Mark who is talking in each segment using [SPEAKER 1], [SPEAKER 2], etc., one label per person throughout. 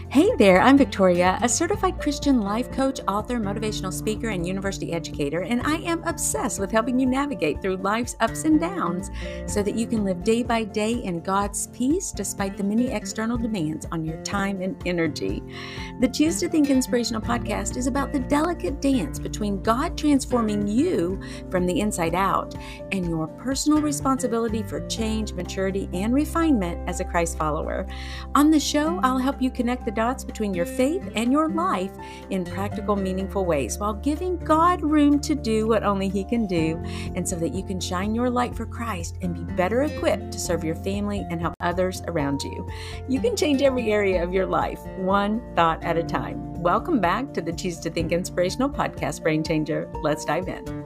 [SPEAKER 1] Hey there, I'm Victoria, a certified Christian life coach, author, motivational speaker, and university educator, and I am obsessed with helping you navigate through life's ups and downs so that you can live day by day in God's peace despite the many external demands on your time and energy. The Choose to Think Inspirational podcast is about the delicate dance between God transforming you from the inside out and your personal responsibility for change, maturity, and refinement as a Christ follower. On the show, I'll help you connect the dots between your faith and your life in practical, meaningful ways while giving God room to do what only He can do, and so that you can shine your light for Christ and be better equipped to serve your family and help others around you. You can change every area of your life, one thought at a time. Welcome back to the Choose to Think Inspirational podcast, Brain Changer. Let's dive in.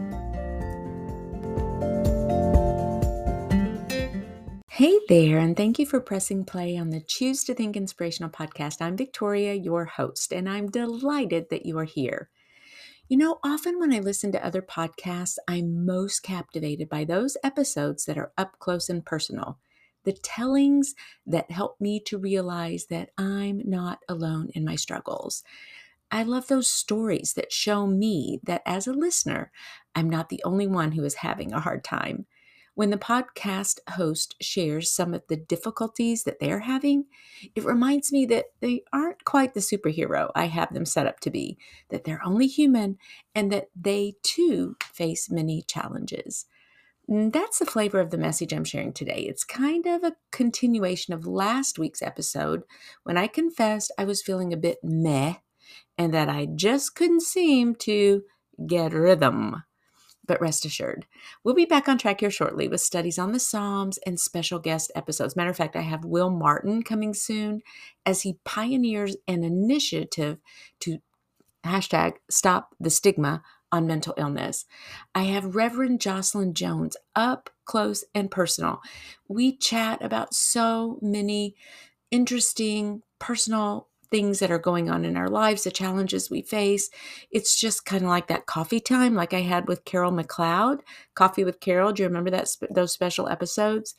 [SPEAKER 1] Hey there, and thank you for pressing play on the Choose to Think Inspirational podcast. I'm Victoria, your host, and I'm delighted that you are here. You know, often when I listen to other podcasts, I'm most captivated by those episodes that are up close and personal, the tellings that help me to realize that I'm not alone in my struggles. I love those stories that show me that as a listener, I'm not the only one who is having a hard time. When the podcast host shares some of the difficulties that they're having, it reminds me that they aren't quite the superhero I have them set up to be, that they're only human, and that they too face many challenges. And that's the flavor of the message I'm sharing today. It's kind of a continuation of last week's episode when I confessed I was feeling a bit meh and that I just couldn't seem to get rhythm. But rest assured, we'll be back on track here shortly with studies on the Psalms and special guest episodes. Matter of fact, I have Will Martin coming soon as he pioneers an initiative to hashtag stop the stigma on mental illness. I have Reverend Jocelyn Jones up close and personal. We chat about so many interesting personal things that are going on in our lives, the challenges we face. It's just kind of like that coffee time, like I had with Carol McLeod, Coffee with Carol. Do you remember those special episodes?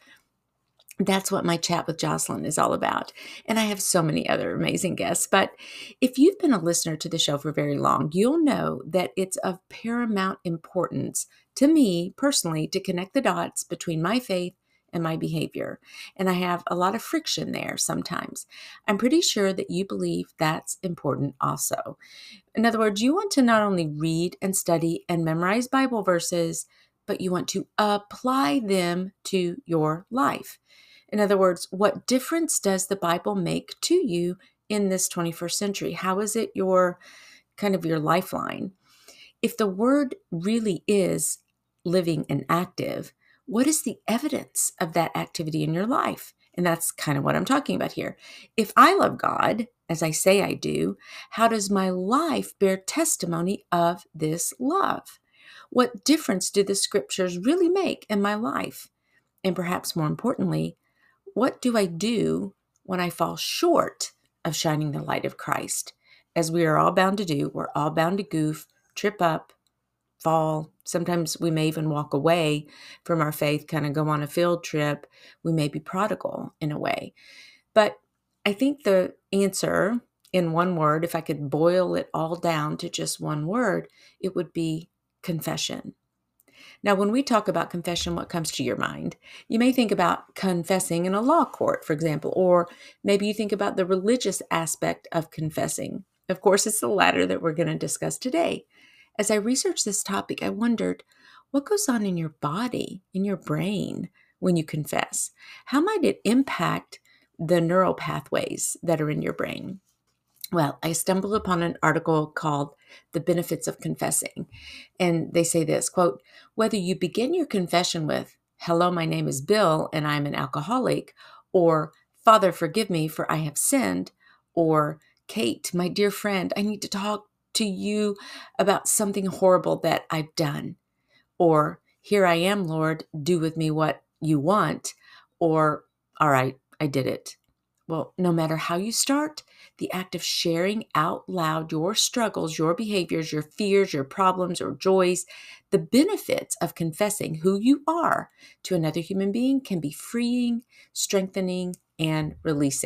[SPEAKER 1] That's what my chat with Jocelyn is all about. And I have so many other amazing guests. But if you've been a listener to the show for very long, you'll know that it's of paramount importance to me personally to connect the dots between my faith and my behavior. And I have a lot of friction there sometimes. I'm pretty sure that you believe that's important also. In other words, you want to not only read and study and memorize Bible verses, but you want to apply them to your life. In other words, what difference does the Bible make to you in this 21st century? How is it your lifeline? If the word really is living and active, what is the evidence of that activity in your life? And that's kind of what I'm talking about here. If I love God, as I say I do, how does my life bear testimony of this love? What difference do the scriptures really make in my life? And perhaps more importantly, what do I do when I fall short of shining the light of Christ? As we are all bound to do, we're all bound to goof, trip up, fall. Sometimes we may even walk away from our faith, kind of go on a field trip. We may be prodigal in a way. But I think the answer in one word, if I could boil it all down to just one word, it would be confession. Now, when we talk about confession, what comes to your mind? You may think about confessing in a law court, for example, or maybe you think about the religious aspect of confessing. Of course, it's the latter that we're going to discuss today. As I researched this topic, I wondered, what goes on in your body, in your brain, when you confess? How might it impact the neural pathways that are in your brain? Well, I stumbled upon an article called The Benefits of Confessing. And they say this, quote, whether you begin your confession with, hello, my name is Bill and I'm an alcoholic, or Father, forgive me for I have sinned, or Kate, my dear friend, I need to talk to you about something horrible that I've done, or here I am, Lord, do with me what you want, or all right, I did it. Well, no matter how you start, the act of sharing out loud your struggles, your behaviors, your fears, your problems or joys, the benefits of confessing who you are to another human being can be freeing, strengthening, and releasing.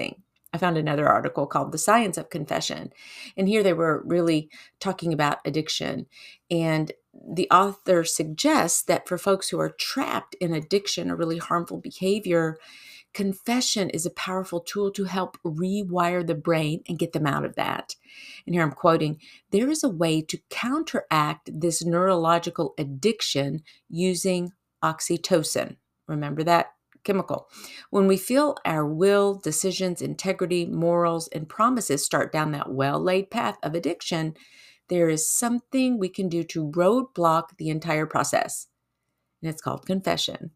[SPEAKER 1] I found another article called The Science of Confession. And here they were really talking about addiction. And the author suggests that for folks who are trapped in addiction or really harmful behavior, confession is a powerful tool to help rewire the brain and get them out of that. And here I'm quoting, there is a way to counteract this neurological addiction using oxytocin. Remember that chemical. When we feel our will, decisions, integrity, morals, and promises start down that well-laid path of addiction, there is something we can do to roadblock the entire process. And it's called confession.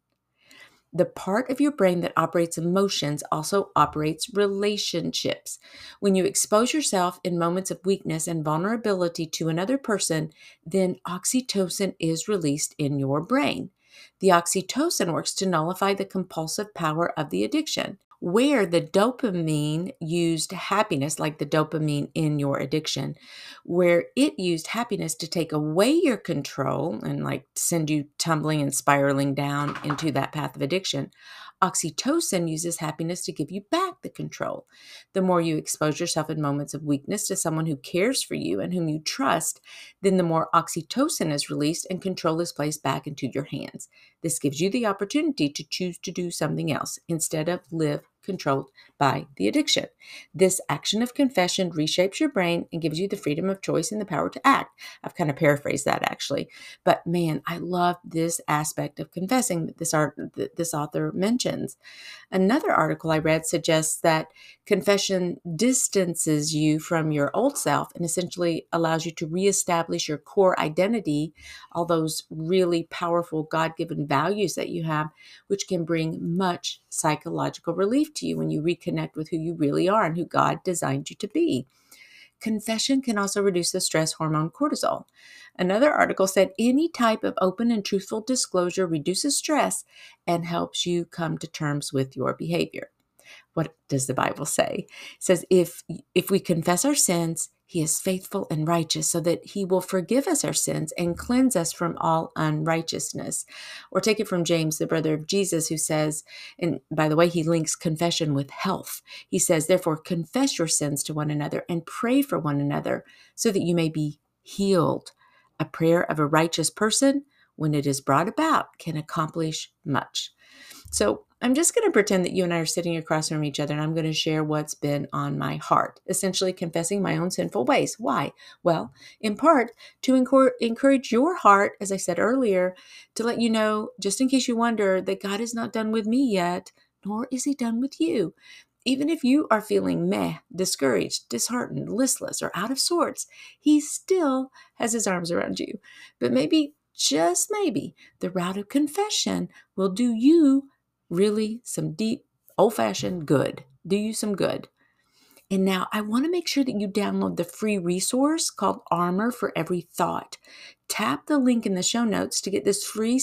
[SPEAKER 1] The part of your brain that operates emotions also operates relationships. When you expose yourself in moments of weakness and vulnerability to another person, then oxytocin is released in your brain. The oxytocin works to nullify the compulsive power of the addiction. Where the dopamine used happiness, like the dopamine in your addiction, where it used happiness to take away your control and like send you tumbling and spiraling down into that path of addiction, oxytocin uses happiness to give you back the control. The more you expose yourself in moments of weakness to someone who cares for you and whom you trust, then the more oxytocin is released and control is placed back into your hands. This gives you the opportunity to choose to do something else instead of live controlled by the addiction. This action of confession reshapes your brain and gives you the freedom of choice and the power to act. I've kind of paraphrased that actually, but man, I love this aspect of confessing that this author mentions. Another article I read suggests that confession distances you from your old self and essentially allows you to reestablish your core identity, all those really powerful God-given values that you have, which can bring much psychological relief to you when you reconnect with who you really are and who God designed you to be. Confession can also reduce the stress hormone cortisol. Another article said any type of open and truthful disclosure reduces stress and helps you come to terms with your behavior. What does the Bible say? It says, if we confess our sins, he is faithful and righteous so that he will forgive us our sins and cleanse us from all unrighteousness. Or take it from James, the brother of Jesus, who says, and by the way, he links confession with health. He says, therefore, confess your sins to one another and pray for one another so that you may be healed. A prayer of a righteous person, when it is brought about, can accomplish much. So I'm just going to pretend that you and I are sitting across from each other, and I'm going to share what's been on my heart, essentially confessing my own sinful ways. Why? Well, in part, to encourage your heart, as I said earlier, to let you know, just in case you wonder, that God is not done with me yet, nor is he done with you. Even if you are feeling meh, discouraged, disheartened, listless, or out of sorts, he still has his arms around you. But maybe, just maybe, the route of confession will do you really some deep, old-fashioned good. Do you some good. And now I want to make sure that you download the free resource called Armor for Every Thought. Tap the link in the show notes to get this free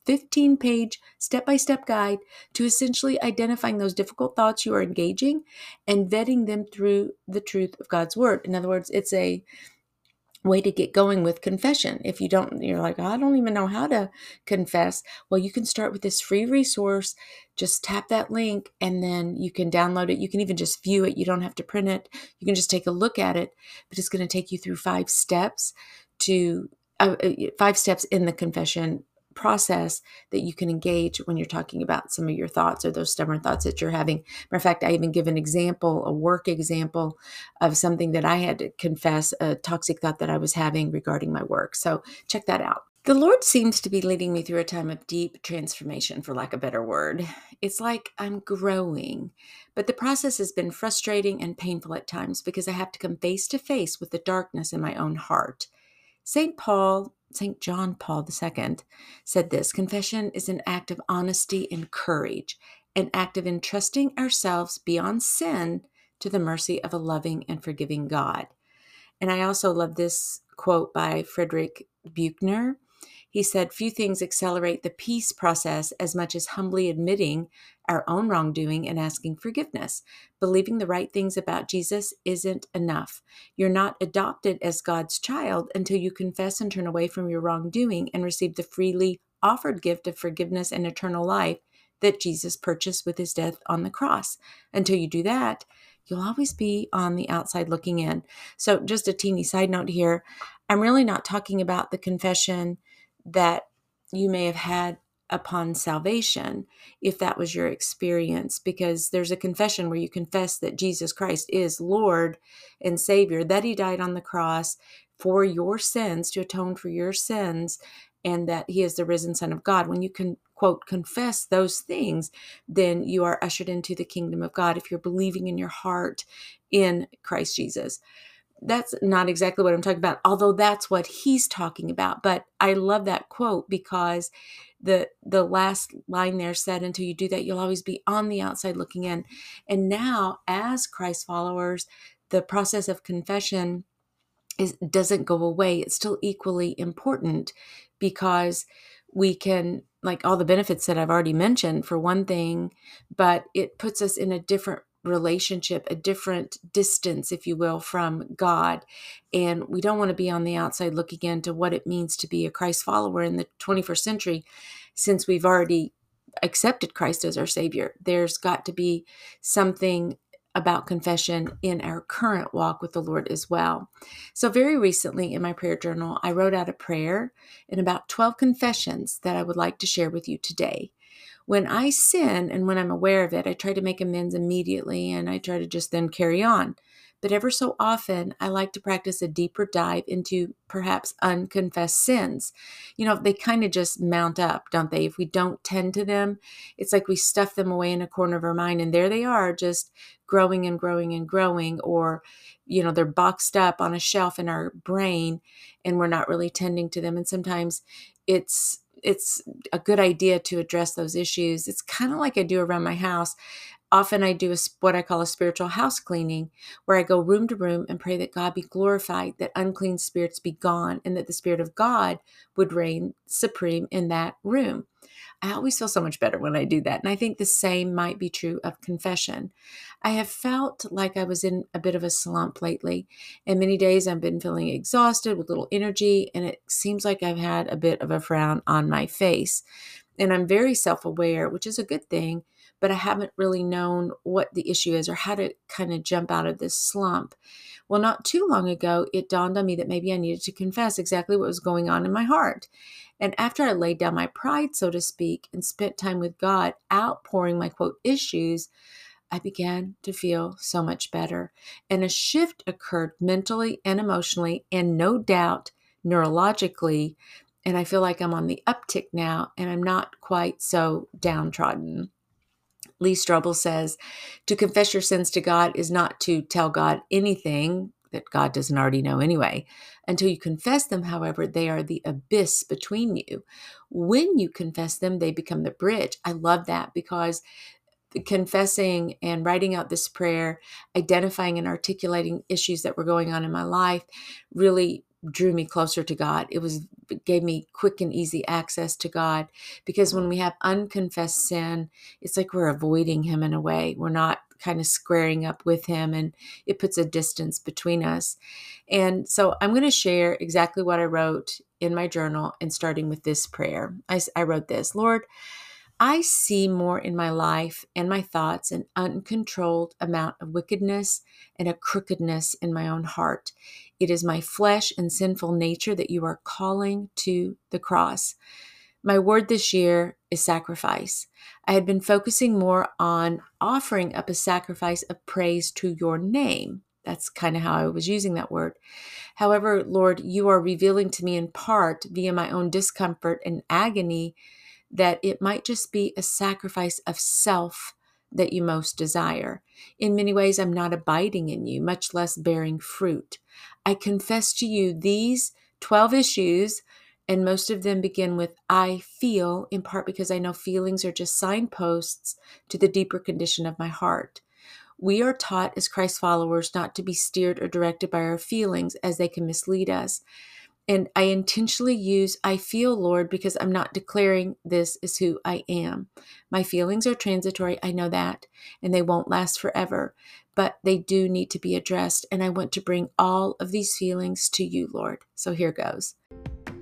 [SPEAKER 1] 15-page step-by-step guide to essentially identifying those difficult thoughts you are engaging and vetting them through the truth of God's word. In other words, it's a way to get going with confession. If you're like, I don't even know how to confess. Well, you can start with this free resource. Just tap that link and then you can download it. You can even just view it. You don't have to print it. You can just take a look at it, but it's going to take you through 5 steps to 5 steps in the confession process that you can engage when you're talking about some of your thoughts or those stubborn thoughts that you're having. Matter of fact, I even give an example, a work example of something that I had to confess, a toxic thought that I was having regarding my work. So check that out. The Lord seems to be leading me through a time of deep transformation, for lack of a better word. It's like I'm growing, but the process has been frustrating and painful at times because I have to come face to face with the darkness in my own heart. St. John Paul II said this: confession is an act of honesty and courage, an act of entrusting ourselves beyond sin to the mercy of a loving and forgiving God. And I also love this quote by Frederick Buechner. He said, few things accelerate the peace process as much as humbly admitting our own wrongdoing and asking forgiveness. Believing the right things about Jesus isn't enough. You're not adopted as God's child until you confess and turn away from your wrongdoing and receive the freely offered gift of forgiveness and eternal life that Jesus purchased with his death on the cross. Until you do that, you'll always be on the outside looking in. So just a teeny side note here. I'm really not talking about the confession that you may have had upon salvation, if that was your experience, because there's a confession where you confess that Jesus Christ is Lord and Savior, that he died on the cross for your sins, to atone for your sins, and that he is the risen Son of God. When you can, quote, confess those things, then you are ushered into the kingdom of God if you're believing in your heart in Christ Jesus. That's not exactly what I'm talking about, although that's what he's talking about. But I love that quote because the last line there said, until you do that, you'll always be on the outside looking in. And now, as Christ followers, the process of confession doesn't go away. It's still equally important because we can, like all the benefits that I've already mentioned, for one thing, but it puts us in a different relationship, a different distance, if you will, from God. And we don't want to be on the outside looking into what it means to be a Christ follower in the 21st century, since we've already accepted Christ as our Savior. There's got to be something about confession in our current walk with the Lord as well. So very recently in my prayer journal, I wrote out a prayer and about 12 confessions that I would like to share with you today. When I sin and when I'm aware of it, I try to make amends immediately and I try to just then carry on. But ever so often, I like to practice a deeper dive into perhaps unconfessed sins. They kind of just mount up, don't they? If we don't tend to them, it's like we stuff them away in a corner of our mind and there they are, just growing and growing and growing, or, they're boxed up on a shelf in our brain and we're not really tending to them. And sometimes it's a good idea to address those issues. It's kind of like I do around my house. Often I do what I call a spiritual house cleaning, where I go room to room and pray that God be glorified, that unclean spirits be gone, and that the Spirit of God would reign supreme in that room. I always feel so much better when I do that. And I think the same might be true of confession. I have felt like I was in a bit of a slump lately, and many days I've been feeling exhausted with little energy, and it seems like I've had a bit of a frown on my face. And I'm very self-aware, which is a good thing, but I haven't really known what the issue is or how to kind of jump out of this slump. Well, not too long ago, it dawned on me that maybe I needed to confess exactly what was going on in my heart. And after I laid down my pride, so to speak, and spent time with God, outpouring my quote issues, I began to feel so much better. And a shift occurred mentally and emotionally, and no doubt neurologically. And I feel like I'm on the uptick now, and I'm not quite so downtrodden. Lee Strobel says, to confess your sins to God is not to tell God anything that God doesn't already know anyway. Until you confess them, however, they are the abyss between you. When you confess them, they become the bridge. I love that because confessing and writing out this prayer, identifying and articulating issues that were going on in my life really drew me closer to God. It gave me quick and easy access to God, because when we have unconfessed sin, it's like we're avoiding him in a way. We're not kind of squaring up with him, and it puts a distance between us. And so I'm going to share exactly what I wrote in my journal, and starting with this prayer. I wrote this: Lord, I see more in my life and my thoughts an uncontrolled amount of wickedness and a crookedness in my own heart. It is my flesh and sinful nature that you are calling to the cross. My word this year is sacrifice. I had been focusing more on offering up a sacrifice of praise to your name. That's kind of how I was using that word. However, Lord, you are revealing to me in part via my own discomfort and agony that it might just be a sacrifice of self that you most desire. In many ways, I'm not abiding in you, much less bearing fruit. I confess to you these 12 issues, and most of them begin with I feel, in part because I know feelings are just signposts to the deeper condition of my heart. We are taught as Christ followers not to be steered or directed by our feelings, as they can mislead us. And I intentionally use I feel, Lord, because I'm not declaring this is who I am. My feelings are transitory, I know that, and they won't last forever, but they do need to be addressed. And I want to bring all of these feelings to you, Lord. So here goes.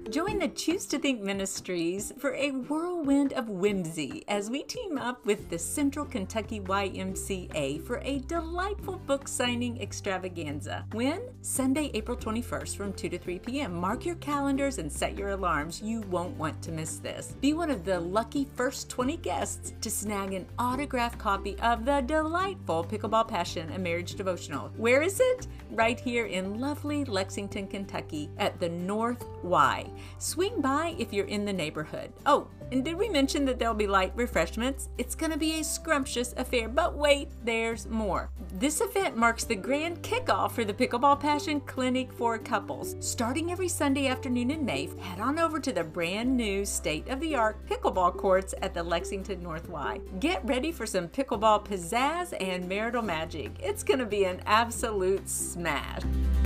[SPEAKER 1] Join the Choose to Think Ministries for a whirlwind of whimsy as we team up with the Central Kentucky YMCA for a delightful book signing extravaganza. When? Sunday, April 21st from 2 to 3 p.m. Mark your calendars and set your alarms. You won't want to miss this. Be one of the lucky first 20 guests to snag an autographed copy of the delightful Pickleball Passion, a Marriage Devotional. Where is it? Right here in lovely Lexington, Kentucky at the North Y. Swing by if you're in the neighborhood. Oh, and did we mention that there'll be light refreshments? It's going to be a scrumptious affair, but wait, there's more. This event marks the grand kickoff for the Pickleball Passion Clinic for couples. Starting every Sunday afternoon in May, head on over to the brand new state-of-the-art pickleball courts at the Lexington North Y. Get ready for some pickleball pizzazz and marital magic. It's going to be an absolute smash.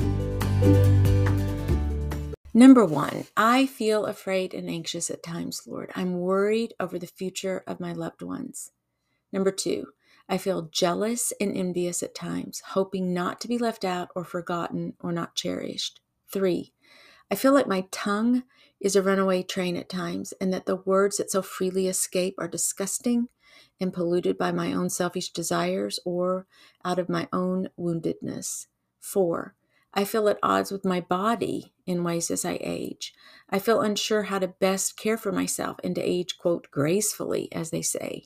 [SPEAKER 1] Number 1, I feel afraid and anxious at times, Lord. I'm worried over the future of my loved ones. Number 2, I feel jealous and envious at times, hoping not to be left out or forgotten or not cherished. 3, I feel like my tongue is a runaway train at times and that the words that so freely escape are disgusting and polluted by my own selfish desires or out of my own woundedness. 4, I feel at odds with my body in ways as I age. I feel unsure how to best care for myself and to age, quote, gracefully, as they say.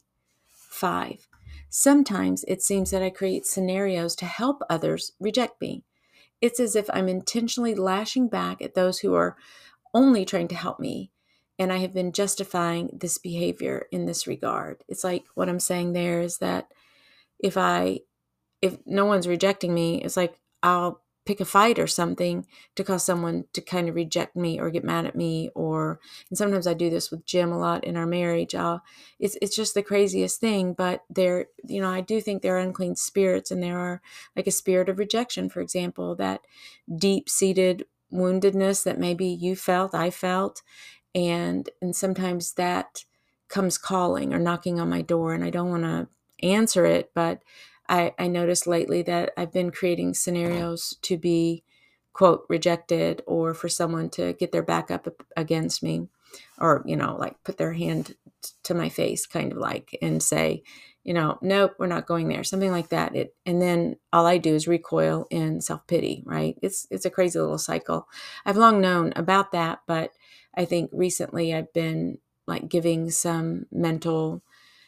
[SPEAKER 1] 5, sometimes it seems that I create scenarios to help others reject me. It's as if I'm intentionally lashing back at those who are only trying to help me, and I have been justifying this behavior in this regard. It's like what I'm saying there is that if no one's rejecting me, it's like I'll pick a fight or something to cause someone to kind of reject me or get mad at me, and sometimes I do this with Jim a lot in our marriage. It's just the craziest thing, but I do think there are unclean spirits, and there are like a spirit of rejection, for example, that deep-seated woundedness that maybe you felt, I felt, and sometimes that comes calling or knocking on my door, and I don't want to answer it, but I noticed lately that I've been creating scenarios to be, quote, rejected, or for someone to get their back up against me, or, like put their hand to my face, kind of like, and say, nope, we're not going there, something like that. And then all I do is recoil in self-pity, right? It's a crazy little cycle. I've long known about that, but I think recently I've been like giving some mental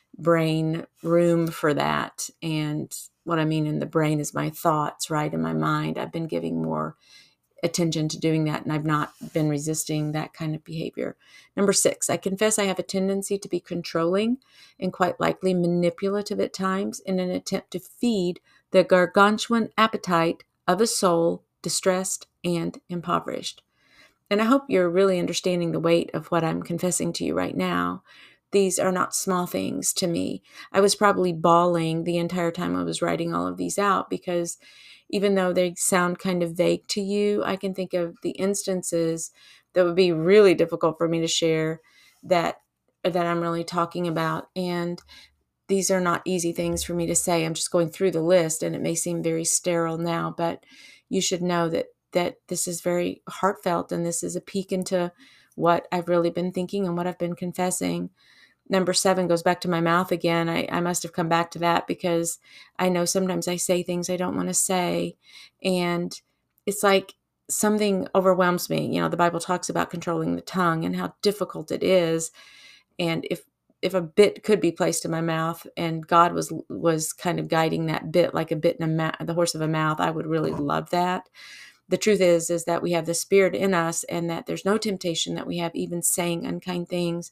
[SPEAKER 1] brain room for that. And what I mean in the brain is my thoughts, right? In my mind, I've been giving more attention to doing that, and I've not been resisting that kind of behavior. Number 6, I confess I have a tendency to be controlling and quite likely manipulative at times in an attempt to feed the gargantuan appetite of a soul distressed and impoverished. And I hope you're really understanding the weight of what I'm confessing to you right now. These are not small things to me. I was probably bawling the entire time I was writing all of these out, because even though they sound kind of vague to you, I can think of the instances that would be really difficult for me to share that I'm really talking about. And these are not easy things for me to say. I'm just going through the list, and it may seem very sterile now, but you should know that this is very heartfelt, and this is a peek into what I've really been thinking and what I've been confessing. Number 7 goes back to my mouth again. I must have come back to that because I know sometimes I say things I don't want to say, and it's like something overwhelms me. The Bible talks about controlling the tongue and how difficult it is. And if a bit could be placed in my mouth and God was kind of guiding that bit like a bit in the horse of a mouth, I would really love that. The truth is that we have the Spirit in us, and that there's no temptation that we have even saying unkind things.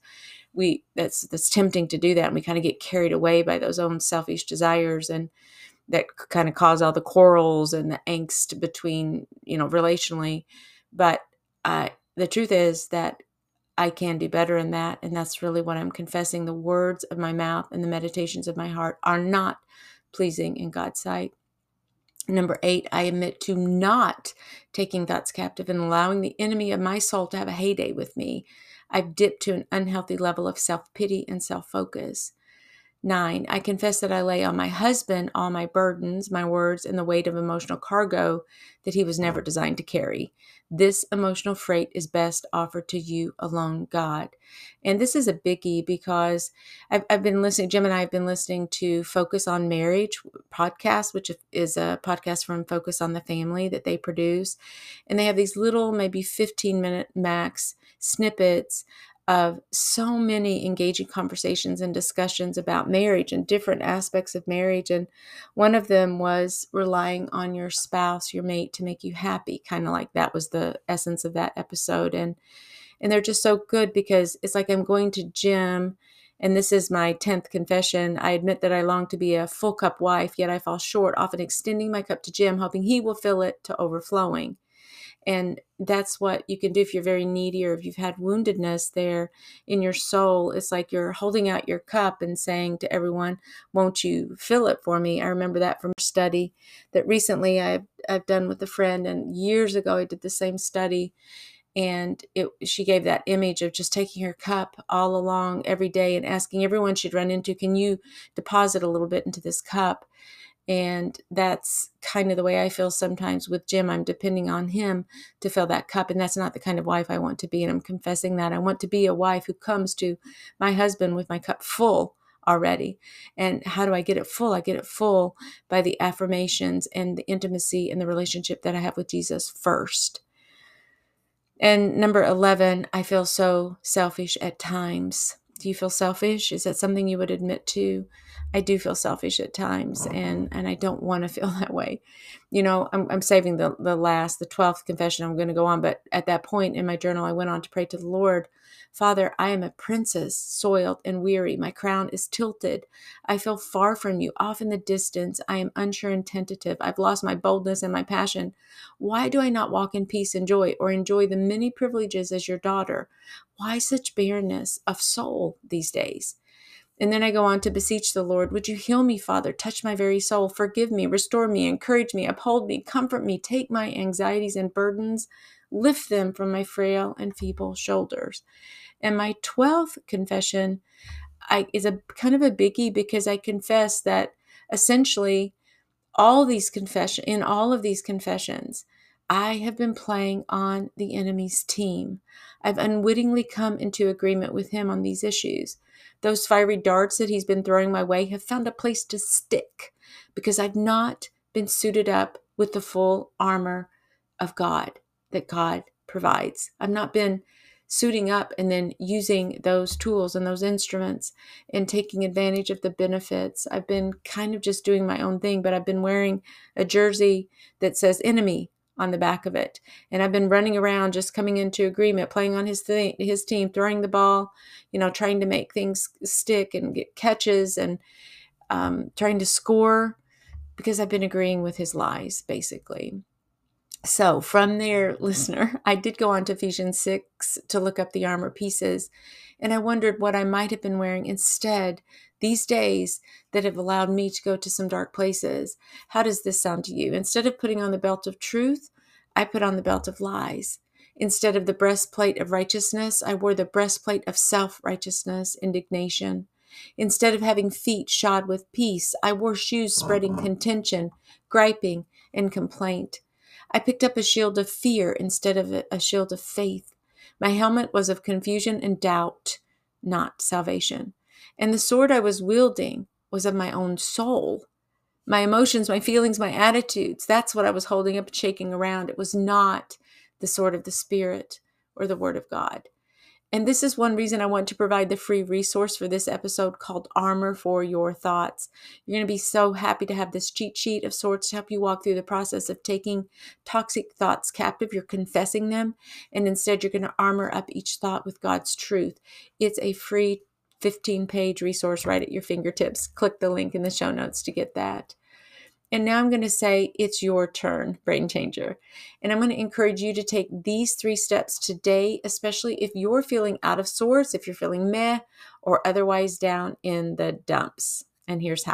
[SPEAKER 1] That's tempting to do that, and we kind of get carried away by those own selfish desires, and that kind of cause all the quarrels and the angst between, relationally. But the truth is that I can do better in that, and that's really what I'm confessing. The words of my mouth and the meditations of my heart are not pleasing in God's sight. Number 8, I admit to not taking thoughts captive and allowing the enemy of my soul to have a heyday with me. I've dipped to an unhealthy level of self-pity and self-focus. 9, I confess that I lay on my husband all my burdens, my words, and the weight of emotional cargo that he was never designed to carry. This emotional freight is best offered to you alone, God. And this is a biggie because I've been listening, Jim and I have been listening to Focus on Marriage podcast, which is a podcast from Focus on the Family that they produce. And they have these little, maybe 15-minute max snippets of so many engaging conversations and discussions about marriage and different aspects of marriage. And one of them was relying on your spouse, your mate, to make you happy. Kind of like that was the essence of that episode. And they're just so good because it's like I'm going to Jim, and this is my 10th confession. I admit that I long to be a full cup wife, yet I fall short, often extending my cup to Jim, hoping he will fill it to overflowing. And that's what you can do if you're very needy or if you've had woundedness there in your soul. It's like you're holding out your cup and saying to everyone, won't you fill it for me? I remember that from a study that recently I've done with a friend. And years ago, I did the same study. And she gave that image of just taking her cup all along every day and asking everyone she'd run into, can you deposit a little bit into this cup? And that's kind of the way I feel sometimes with Jim. I'm depending on him to fill that cup. And that's not the kind of wife I want to be. And I'm confessing that. I want to be a wife who comes to my husband with my cup full already. And how do I get it full? I get it full by the affirmations and the intimacy and the relationship that I have with Jesus first. And number 11, I feel so selfish at times. Do you feel selfish? Is that something you would admit to? I do feel selfish at times, and I don't want to feel that way. You know, I'm saving the 12th confession. I'm going to go on. But at that point in my journal, I went on to pray to the Lord, Father, I am a princess, soiled and weary. My crown is tilted. I feel far from you, off in the distance. I am unsure and tentative. I've lost my boldness and my passion. Why do I not walk in peace and joy or enjoy the many privileges as your daughter? Why such barrenness of soul these days? And then I go on to beseech the Lord, would you heal me, Father? Touch my very soul. Forgive me, restore me, encourage me, uphold me, comfort me. Take my anxieties and burdens, lift them from my frail and feeble shoulders. And my 12th confession is a kind of a biggie because I confess that essentially in all of these confessions, I have been playing on the enemy's team. I've unwittingly come into agreement with him on these issues. Those fiery darts that he's been throwing my way have found a place to stick because I've not been suited up with the full armor of God that God provides. I've not been suiting up and then using those tools and those instruments and taking advantage of the benefits. I've been kind of just doing my own thing, but I've been wearing a jersey that says enemy on the back of it. And I've been running around just coming into agreement, playing on his team, throwing the ball, trying to make things stick and get catches and trying to score because I've been agreeing with his lies, basically. So from there, listener, I did go on to Ephesians 6 to look up the armor pieces, and I wondered what I might have been wearing instead these days that have allowed me to go to some dark places. How does this sound to you? Instead of putting on the belt of truth, I put on the belt of lies. Instead of the breastplate of righteousness, I wore the breastplate of self-righteousness, indignation. Instead of having feet shod with peace, I wore shoes spreading contention, griping, and complaint. I picked up a shield of fear instead of a shield of faith. My helmet was of confusion and doubt, not salvation. And the sword I was wielding was of my own soul. My emotions, my feelings, my attitudes, that's what I was holding up and shaking around. It was not the sword of the Spirit or the Word of God. And this is one reason I want to provide the free resource for this episode called Armor for Your Thoughts. You're going to be so happy to have this cheat sheet of sorts to help you walk through the process of taking toxic thoughts captive. You're confessing them, and instead you're going to armor up each thought with God's truth. It's a free 15-page resource right at your fingertips. Click the link in the show notes to get that. And now I'm going to say it's your turn, Brain Changer. And I'm going to encourage you to take these 3 steps today, especially if you're feeling out of sorts, if you're feeling meh, or otherwise down in the dumps. And here's how.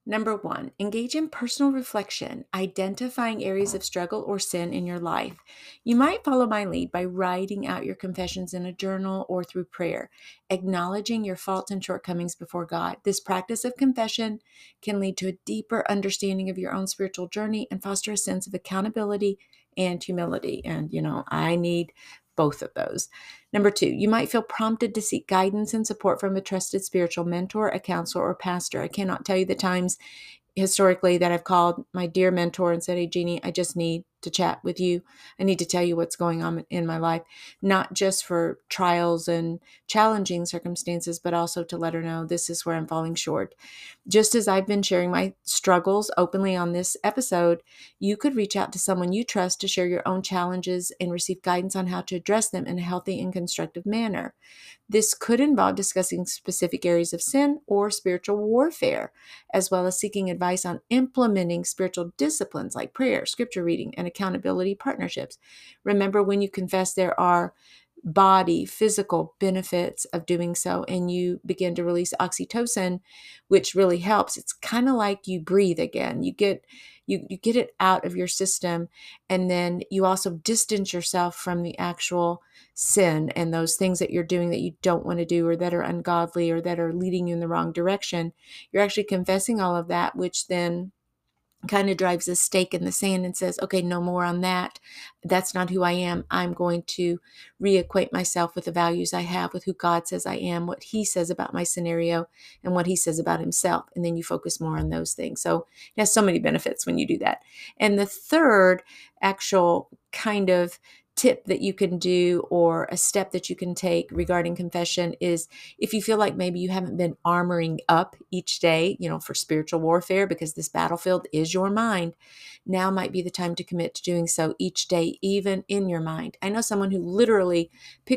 [SPEAKER 1] Number 1, engage in personal reflection, identifying areas of struggle or sin in your life. You might follow my lead by writing out your confessions in a journal or through prayer, acknowledging your faults and shortcomings before God. This practice of confession can lead to a deeper understanding of your own spiritual journey and foster a sense of accountability and humility. And, I need both of those. Number 2, you might feel prompted to seek guidance and support from a trusted spiritual mentor, a counselor, or pastor. I cannot tell you the times historically that I've called my dear mentor and said, "Hey, Jeannie, I just need to chat with you. I need to tell you what's going on in my life," not just for trials and challenging circumstances, but also to let her know this is where I'm falling short. Just as I've been sharing my struggles openly on this episode, you could reach out to someone you trust to share your own challenges and receive guidance on how to address them in a healthy and constructive manner. This could involve discussing specific areas of sin or spiritual warfare, as well as seeking advice on implementing spiritual disciplines like prayer, scripture reading, and accountability partnerships. Remember, when you confess, there are physical benefits of doing so, and you begin to release oxytocin, which really helps. It's kind of like you breathe again. You get it out of your system, and then you also distance yourself from the actual sin and those things that you're doing that you don't want to do, or that are ungodly, or that are leading you in the wrong direction. You're actually confessing all of that, which then kind of drives a stake in the sand and says, okay, no more on that. That's not who I am. I'm going to reacquaint myself with the values I have, with who God says I am, what he says about my scenario, and what he says about himself. And then you focus more on those things. So it has so many benefits when you do that. And the third actual kind of tip that you can do, or a step that you can take regarding confession, is if you feel like maybe you haven't been armoring up each day, for spiritual warfare, because this battlefield is your mind, now might be the time to commit to doing so each day, even in your mind. I know someone who literally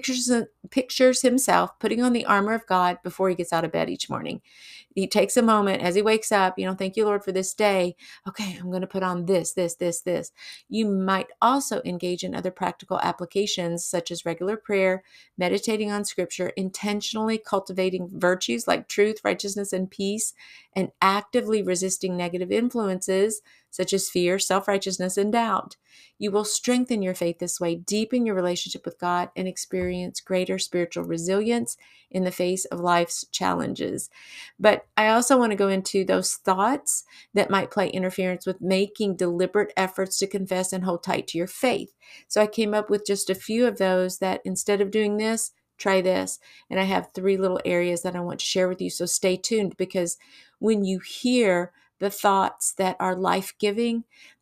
[SPEAKER 1] pictures himself putting on the armor of God before he gets out of bed each morning. He takes a moment as he wakes up, thank you, Lord, for this day. Okay, I'm going to put on this, this, this, this. You might also engage in other practical applications, such as regular prayer, meditating on scripture, intentionally cultivating virtues like truth, righteousness, and peace, and actively resisting negative influences such as fear, self-righteousness, and doubt. You will strengthen your faith this way, deepen your relationship with God, and experience greater spiritual resilience in the face of life's challenges. But I also want to go into those thoughts that might play interference with making deliberate efforts to confess and hold tight to your faith. So I came up with just a few of those that, instead of doing this, try this. And I have 3 little areas that I want to share with you. So stay tuned, because when you hear the thoughts that are life-giving,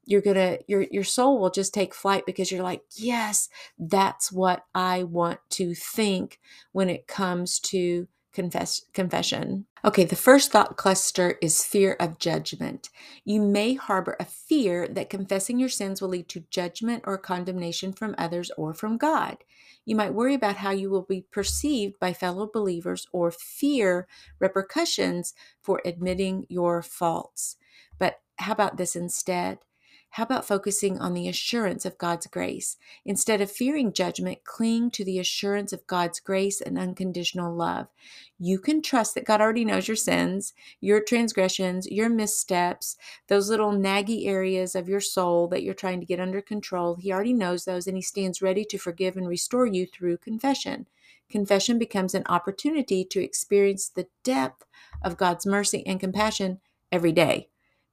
[SPEAKER 1] your soul will just take flight, because you're like, yes, that's what I want to think when it comes to confession. Okay, the first thought cluster is fear of judgment. You may harbor a fear that confessing your sins will lead to judgment or condemnation from others or from God. You might worry about how you will be perceived by fellow believers, or fear repercussions for admitting your faults. But how about this instead? How about focusing on the assurance of God's grace? Instead of fearing judgment, cling to the assurance of God's grace and unconditional love. You can trust that God already knows your sins, your transgressions, your missteps, those little naggy areas of your soul that you're trying to get under control. He already knows those, and he stands ready to forgive and restore you through confession. Confession becomes an opportunity to experience the depth of God's mercy and compassion every day.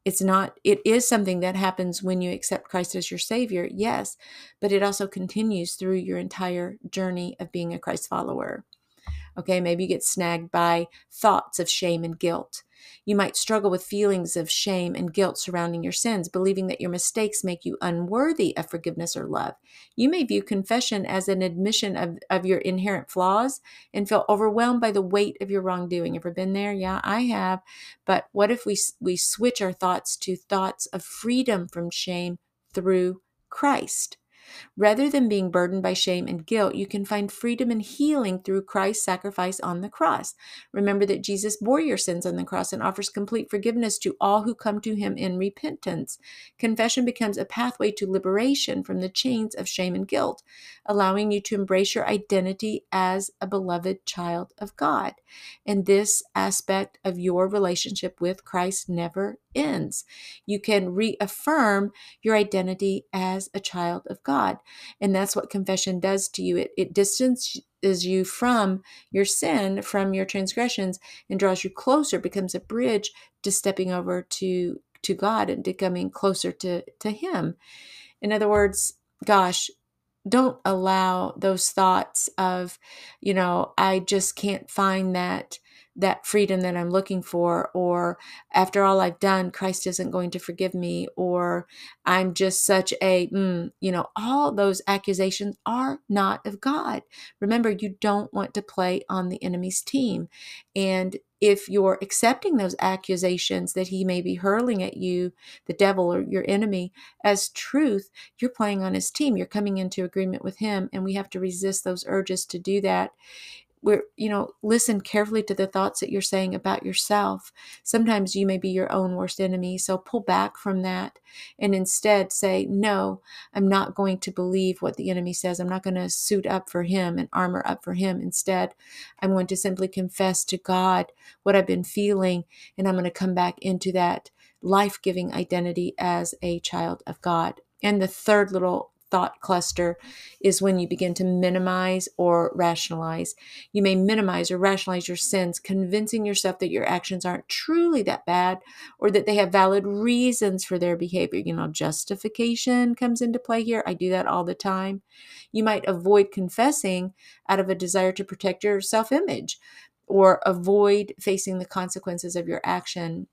[SPEAKER 1] It is something that happens when you accept Christ as your Savior, yes, but it also continues through your entire journey of being a Christ follower. Okay, maybe you get snagged by thoughts of shame and guilt. You might struggle with feelings of shame and guilt surrounding your sins, believing that your mistakes make you unworthy of forgiveness or love. You may view confession as an admission of your inherent flaws and feel overwhelmed by the weight of your wrongdoing. Ever been there? Yeah, I have. But what if we switch our thoughts to thoughts of freedom from shame through Christ? Rather than being burdened by shame and guilt, you can find freedom and healing through Christ's sacrifice on the cross. Remember that Jesus bore your sins on the cross and offers complete forgiveness to all who come to him in repentance. Confession becomes a pathway to liberation from the chains of shame and guilt, allowing you to embrace your identity as a beloved child of God. And this aspect of your relationship with Christ never ends. You can reaffirm your identity as a child of God. And that's what confession does to you. It distances you from your sin, from your transgressions, and draws you closer, becomes a bridge to stepping over to God and becoming closer to Him. In other words, gosh, don't allow those thoughts of, I just can't find that freedom that I'm looking for, or after all I've done, Christ isn't going to forgive me, or I'm just such a, all those accusations are not of God. Remember, you don't want to play on the enemy's team. And if you're accepting those accusations that he may be hurling at you, the devil or your enemy, as truth, you're playing on his team. You're coming into agreement with him, and we have to resist those urges to do that. Listen carefully to the thoughts that you're saying about yourself. Sometimes you may be your own worst enemy, so pull back from that and instead say, no, I'm not going to believe what the enemy says. I'm not going to suit up for him and armor up for him. Instead, I'm going to simply confess to God what I've been feeling, and I'm going to come back into that life-giving identity as a child of God. And the third little thought cluster is when you begin to minimize or rationalize. You may minimize or rationalize your sins, convincing yourself that your actions aren't truly that bad, or that they have valid reasons for their behavior. Justification comes into play here. I do that all the time. You might avoid confessing out of a desire to protect your self-image, or avoid facing the consequences of your action.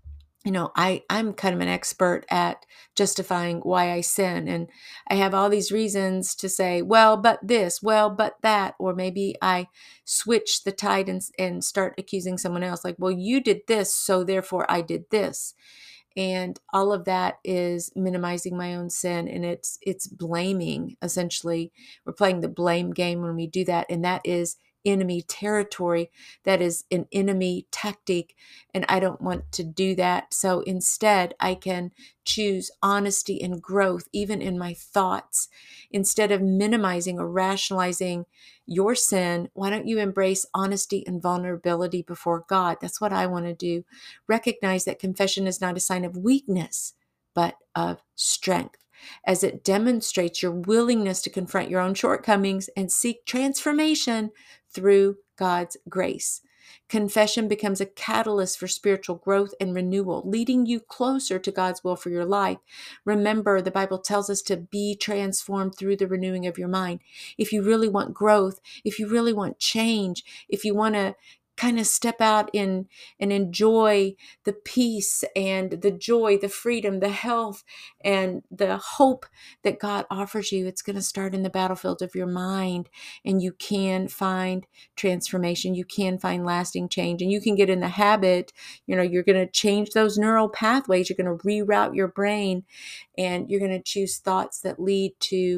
[SPEAKER 1] I'm kind of an expert at justifying why I sin. And I have all these reasons to say, well, but this, well, but that. Or maybe I switch the tide and start accusing someone else. Like, well, you did this, so therefore I did this. And all of that is minimizing my own sin. And it's blaming, essentially. We're playing the blame game when we do that. And that is enemy territory. That is an enemy tactic, and I don't want to do that. So instead, I can choose honesty and growth even in my thoughts. Instead of minimizing or rationalizing your sin, why don't you embrace honesty and vulnerability before God? That's what I want to do. Recognize that confession is not a sign of weakness, but of strength, as it demonstrates your willingness to confront your own shortcomings and seek transformation through God's grace. Confession becomes a catalyst for spiritual growth and renewal, leading you closer to God's will for your life. Remember, the Bible tells us to be transformed through the renewing of your mind. If you really want growth, if you really want change, if you want to kind of step out in and enjoy the peace and the joy, the freedom, the health, and the hope that God offers you, it's going to start in the battlefield of your mind, and you can find transformation. You can find lasting change, and you can get in the habit. You're going to change those neural pathways. You're going to reroute your brain, and you're going to choose thoughts that lead to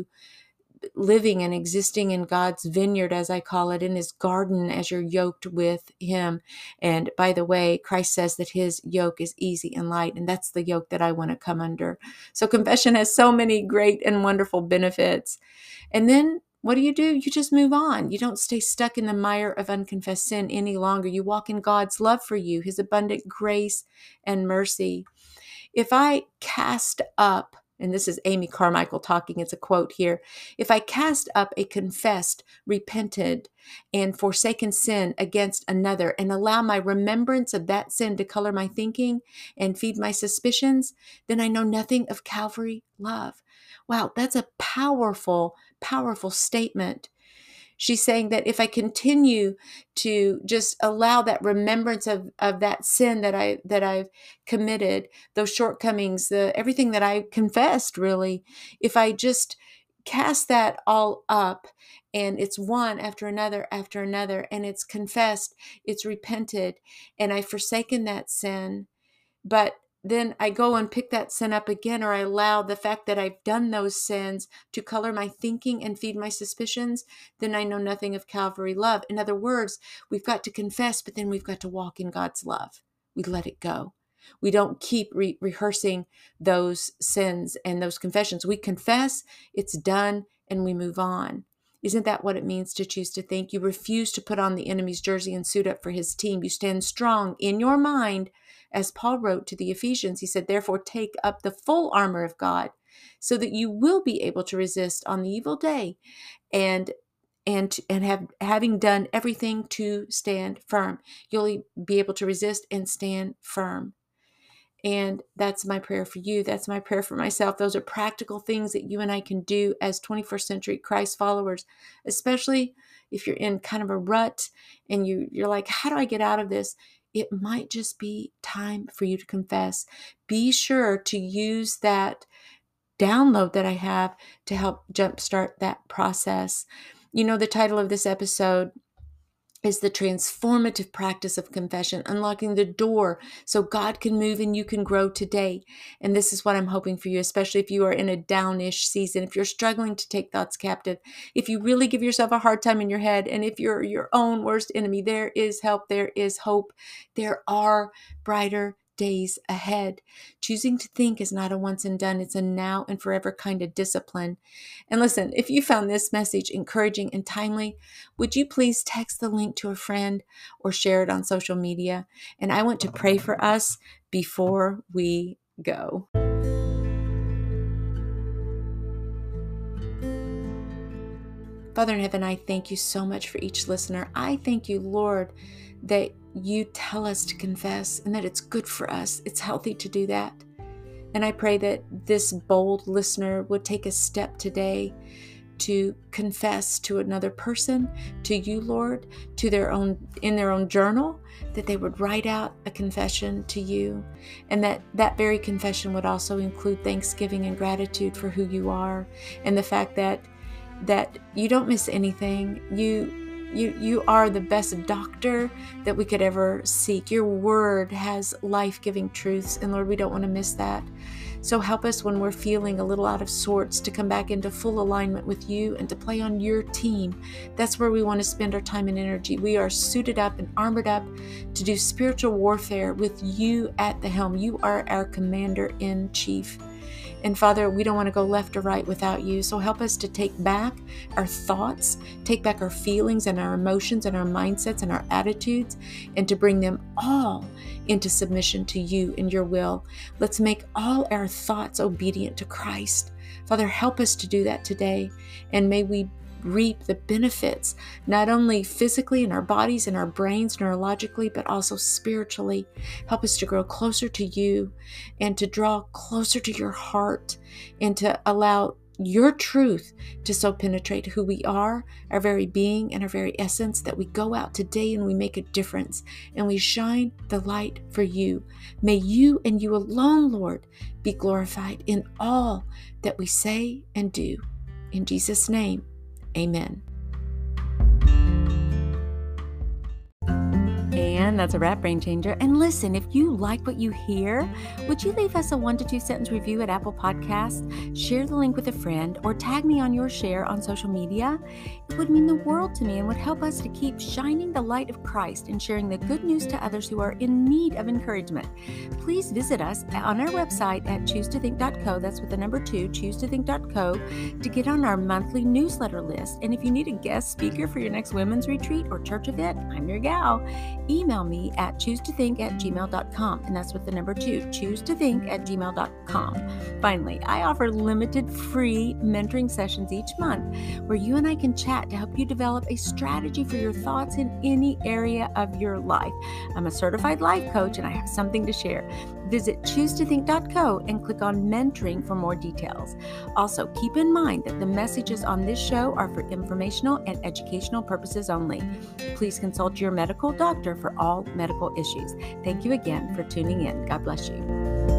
[SPEAKER 1] living and existing in God's vineyard, as I call it, in his garden, as you're yoked with him. And by the way, Christ says that his yoke is easy and light, and that's the yoke that I want to come under. So confession has so many great and wonderful benefits. And then what do? You just move on. You don't stay stuck in the mire of unconfessed sin any longer. You walk in God's love for you, his abundant grace and mercy. If I cast up, and this is Amy Carmichael talking, it's a quote here. If I cast up a confessed, repented, and forsaken sin against another, and allow my remembrance of that sin to color my thinking and feed my suspicions, then I know nothing of Calvary love. Wow, that's a powerful, powerful statement. She's saying that if I continue to just allow that remembrance of that sin that I've committed, those shortcomings, everything that I confessed, really, if I just cast that all up, and it's one after another, and it's confessed, it's repented, and I've forsaken that sin, but then I go and pick that sin up again, or I allow the fact that I've done those sins to color my thinking and feed my suspicions, then I know nothing of Calvary love. In other words, we've got to confess, but then we've got to walk in God's love. We let it go. We don't keep rehearsing those sins and those confessions. We confess, it's done, and we move on. Isn't that what it means to choose to think? You refuse to put on the enemy's jersey and suit up for his team. You stand strong in your mind, As Paul wrote to the Ephesians, he said, therefore take up the full armor of God so that you will be able to resist on the evil day and having done everything to stand firm. You'll be able to resist and stand firm. And that's my prayer for you. That's my prayer for myself. Those are practical things that you and I can do as 21st century Christ followers, especially if you're in kind of a rut and you're like, how do I get out of this? It might just be time for you to confess. Be sure to use that download that I have to help jumpstart that process. You know, the title of this episode is The Transformative Practice of Confession, unlocking the door so God can move and you can grow today. And this is what I'm hoping for you, especially if you are in a downish season, if you're struggling to take thoughts captive, if you really give yourself a hard time in your head, and if you're your own worst enemy, there is help, there is hope, there are brighter days ahead. Choosing to think is not a once and done. It's a now and forever kind of discipline. And listen, if you found this message encouraging and timely, would you please text the link to a friend or share it on social media? And I want to pray for us before we go. Father in heaven, I thank you so much for each listener. I thank you, Lord, that you tell us to confess and that it's good for us. It's healthy to do that. And I pray that this bold listener would take a step today to confess to another person, to you, Lord, in their own journal, that they would write out a confession to you, and that very confession would also include thanksgiving and gratitude for who you are, and the fact that you don't miss anything. You are the best doctor that we could ever seek. Your word has life-giving truths, and Lord, we don't want to miss that. So help us when we're feeling a little out of sorts to come back into full alignment with you and to play on your team. That's where we want to spend our time and energy. We are suited up and armored up to do spiritual warfare with you at the helm. You are our commander-in-chief. And Father, we don't want to go left or right without you. So help us to take back our thoughts, take back our feelings and our emotions and our mindsets and our attitudes, and to bring them all into submission to you and your will. Let's make all our thoughts obedient to Christ. Father, help us to do that today. And may we reap the benefits, not only physically in our bodies and our brains, neurologically, but also spiritually. Help us to grow closer to you and to draw closer to your heart and to allow your truth to so penetrate who we are, our very being and our very essence, that we go out today and we make a difference and we shine the light for you. May you and you alone, Lord, be glorified in all that we say and do. In Jesus' name, amen. And that's a wrap, Brain Changer. And listen, if you like what you hear, would you leave us a 1 to 2 sentence review at Apple Podcasts? Share the link with a friend or tag me on your share on social media. It would mean the world to me and would help us to keep shining the light of Christ and sharing the good news to others who are in need of encouragement. Please visit us on our website at choosetothink.co. That's with the number 2, choosetothink.co, to get on our monthly newsletter list. And if you need a guest speaker for your next women's retreat or church event, I'm your gal. Email me at choosetothink@gmail.com, and that's with the number 2, choosetothink@gmail.com. Finally, I offer limited free mentoring sessions each month where you and I can chat to help you develop a strategy for your thoughts in any area of your life. I'm a certified life coach and I have something to share. Visit choosetothink.co and click on mentoring for more details. Also, keep in mind that the messages on this show are for informational and educational purposes only. Please consult your medical doctor for all medical issues. Thank you again for tuning in. God bless you.